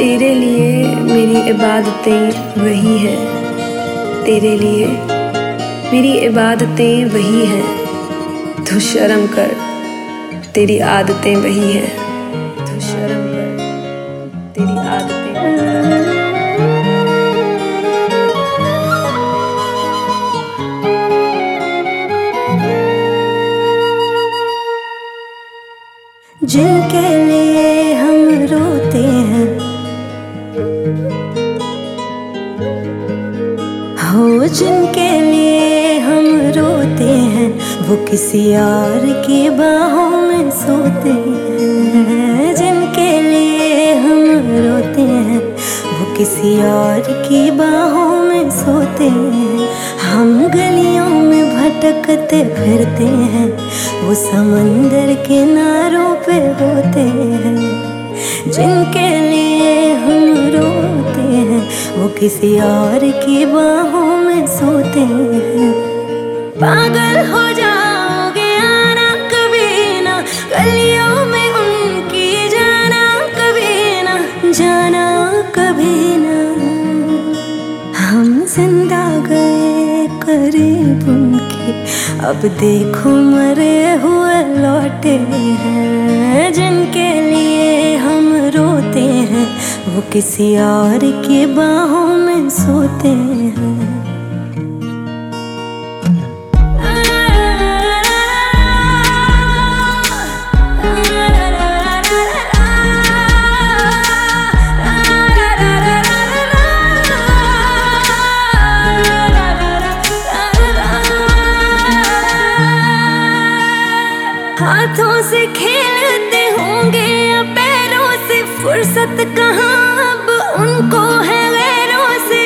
तेरे लिए मेरी इबादतें वही हैं, तेरे लिए मेरी इबादतें वही हैं। तू शर्म कर, तेरी आदतें वही हैं। तू शर्म कर, तेरी आदतें वही हैं। जिनके लिए हम रोते हैं, हो जिनके लिए हम रोते हैं, वो किसी और की बाहों में सोते हैं। जिनके लिए हम रोते हैं, वो किसी और की बाहों में सोते हैं। हम गलियों में भटकते फिरते हैं, वो समंदर किनारों पे होते हैं। जिनके लिए हम रोते हैं, वो किसी और की बाहों में सोते हैं। पागल हो जाओगे आना कभी ना, गलियों में उनकी जाना कभी ना, जाना कभी ना। हम जिंदा गए करीब उनके, अब देखो मरे हुए लौटे हैं। जिनके लिए हम रोते हैं, वो किसी और की बाहों में सोते हैं। हाथों से खेलते होंगे या पैरों से, फुर्सत कहाँ अब उनको है गैरों से।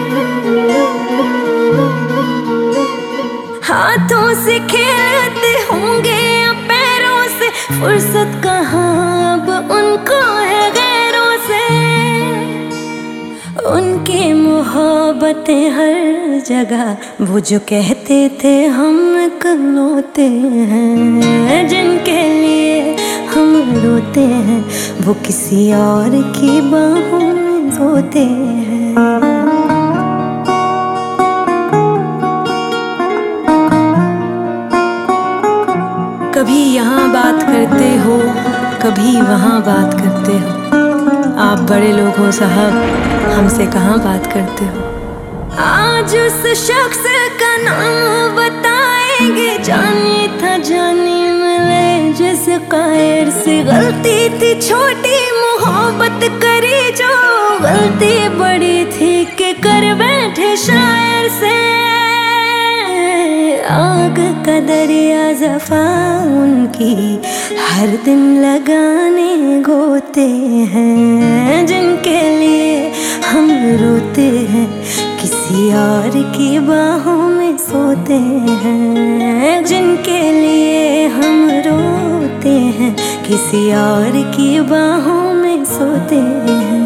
हाथों से खेलते होंगे या पैरों से, फुर्सत कहाँ अब उनको है गैरों से। उनकी मोहब्बतें हर जगह, वो जो कहते थे हम इकलौते हैं। जिनके लिए हम रोते हैं, वो किसी और की बाहों में सोते हैं। कभी यहाँ बात करते हो, कभी वहाँ बात करते हो। आप बड़े लोग हो साहब, हमसे कहाँ बात करते हो। आज उस शख्स का नाम बताएंगे, जानी था जानी मिले जिस कायर से। गलती थी छोटी मोहब्बत करी जो, गलती बड़ी थी कि कर बैठे शायर से। आग का दरिया जफा उनकी, हर दिन लगाने गोते हैं। जिनके लिए हम रोते हैं, किसी और की बाहों में सोते हैं। जिनके लिए हम रोते हैं, किसी और की बाहों में सोते हैं।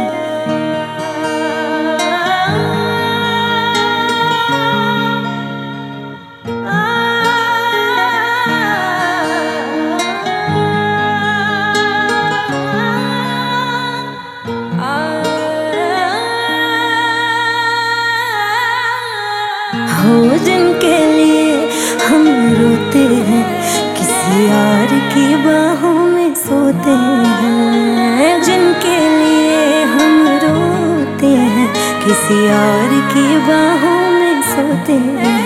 हो जिनके लिए हम रोते हैं, किसी और की बाहों में सोते हैं। जिनके लिए हम रोते हैं, किसी और की बाहों में सोते हैं।